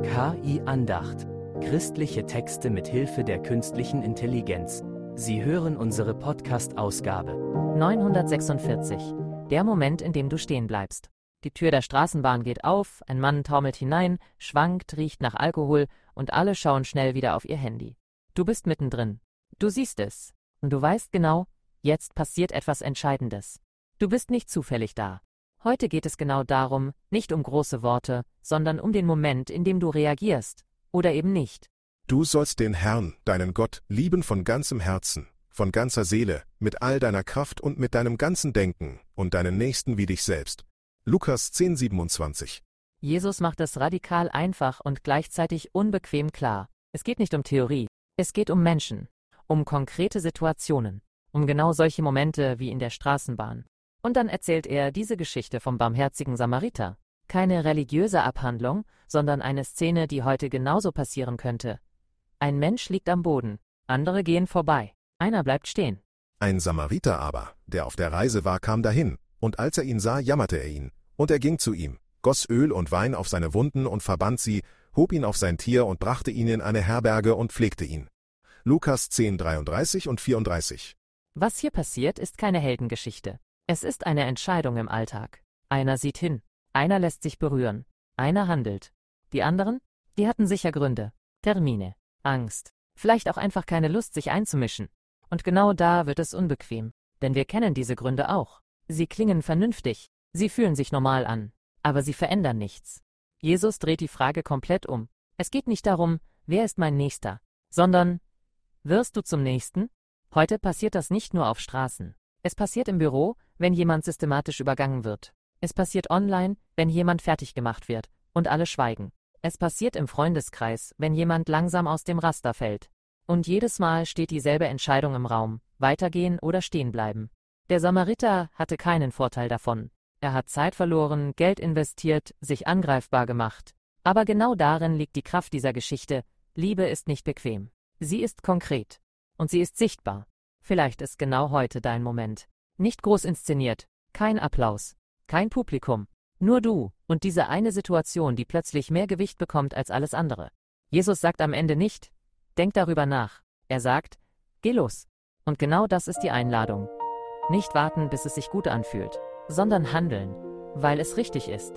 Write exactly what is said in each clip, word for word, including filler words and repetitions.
K I-Andacht. Christliche Texte mit Hilfe der künstlichen Intelligenz. Sie hören unsere Podcast-Ausgabe. neunhundertsechsundvierzig. Der Moment, in dem du stehen bleibst. Die Tür der Straßenbahn geht auf, ein Mann taumelt hinein, schwankt, riecht nach Alkohol und alle schauen schnell wieder auf ihr Handy. Du bist mittendrin. Du siehst es. Und du weißt genau, jetzt passiert etwas Entscheidendes. Du bist nicht zufällig da. Heute geht es genau darum, nicht um große Worte, sondern um den Moment, in dem du reagierst. Oder eben nicht. Du sollst den Herrn, deinen Gott, lieben von ganzem Herzen, von ganzer Seele, mit all deiner Kraft und mit deinem ganzen Denken und deinen Nächsten wie dich selbst. Lukas zehn siebenundzwanzig. Jesus macht es radikal einfach und gleichzeitig unbequem klar. Es geht nicht um Theorie. Es geht um Menschen. Um konkrete Situationen. Um genau solche Momente wie in der Straßenbahn. Und dann erzählt er diese Geschichte vom barmherzigen Samariter. Keine religiöse Abhandlung, sondern eine Szene, die heute genauso passieren könnte. Ein Mensch liegt am Boden, andere gehen vorbei, einer bleibt stehen. Ein Samariter aber, der auf der Reise war, kam dahin, und als er ihn sah, jammerte er ihn. Und er ging zu ihm, goss Öl und Wein auf seine Wunden und verband sie, hob ihn auf sein Tier und brachte ihn in eine Herberge und pflegte ihn. Lukas zehn dreiunddreißig und vierunddreißig. Was hier passiert, ist keine Heldengeschichte. Es ist eine Entscheidung im Alltag. Einer sieht hin, einer lässt sich berühren, einer handelt. Die anderen? Die hatten sicher Gründe. Termine, Angst, vielleicht auch einfach keine Lust, sich einzumischen. Und genau da wird es unbequem, denn wir kennen diese Gründe auch. Sie klingen vernünftig, sie fühlen sich normal an, aber sie verändern nichts. Jesus dreht die Frage komplett um. Es geht nicht darum, wer ist mein Nächster, sondern, wirst du zum Nächsten? Heute passiert das nicht nur auf Straßen. Es passiert im Büro, wenn jemand systematisch übergangen wird. Es passiert online, wenn jemand fertig gemacht wird und alle schweigen. Es passiert im Freundeskreis, wenn jemand langsam aus dem Raster fällt. Und jedes Mal steht dieselbe Entscheidung im Raum, weitergehen oder stehen bleiben. Der Samariter hatte keinen Vorteil davon. Er hat Zeit verloren, Geld investiert, sich angreifbar gemacht. Aber genau darin liegt die Kraft dieser Geschichte. Liebe ist nicht bequem. Sie ist konkret. Und sie ist sichtbar. Vielleicht ist genau heute dein Moment. Nicht groß inszeniert, kein Applaus, kein Publikum, nur du und diese eine Situation, die plötzlich mehr Gewicht bekommt als alles andere. Jesus sagt am Ende nicht, denk darüber nach. Er sagt, geh los. Und genau das ist die Einladung. Nicht warten, bis es sich gut anfühlt, sondern handeln, weil es richtig ist.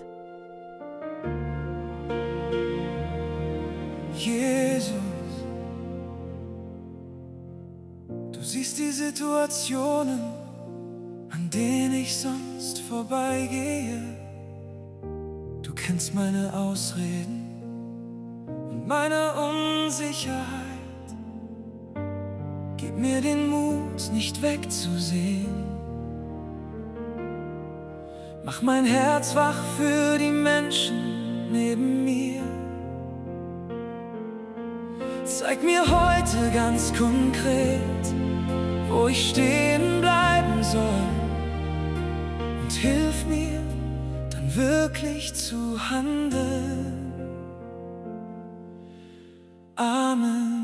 Jesus, du siehst die Situationen, an denen ich sonst vorbeigehe. Du kennst meine Ausreden und meine Unsicherheit. Gib mir den Mut, nicht wegzusehen. Mach mein Herz wach für die Menschen neben mir. Zeig mir heute ganz konkret, wo ich stehen bleiben soll. Und hilf mir, dann wirklich zu handeln. Amen.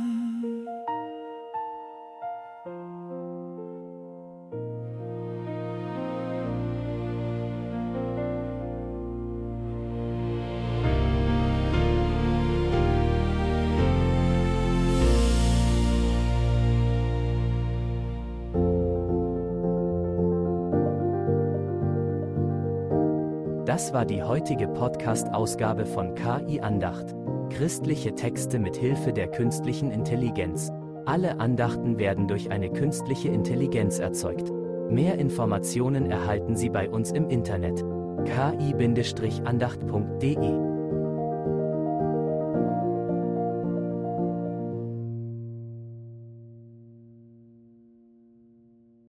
Das war die heutige Podcast-Ausgabe von K I-Andacht. Christliche Texte mit Hilfe der künstlichen Intelligenz. Alle Andachten werden durch eine künstliche Intelligenz erzeugt. Mehr Informationen erhalten Sie bei uns im Internet. k i Bindestrich andacht punkt de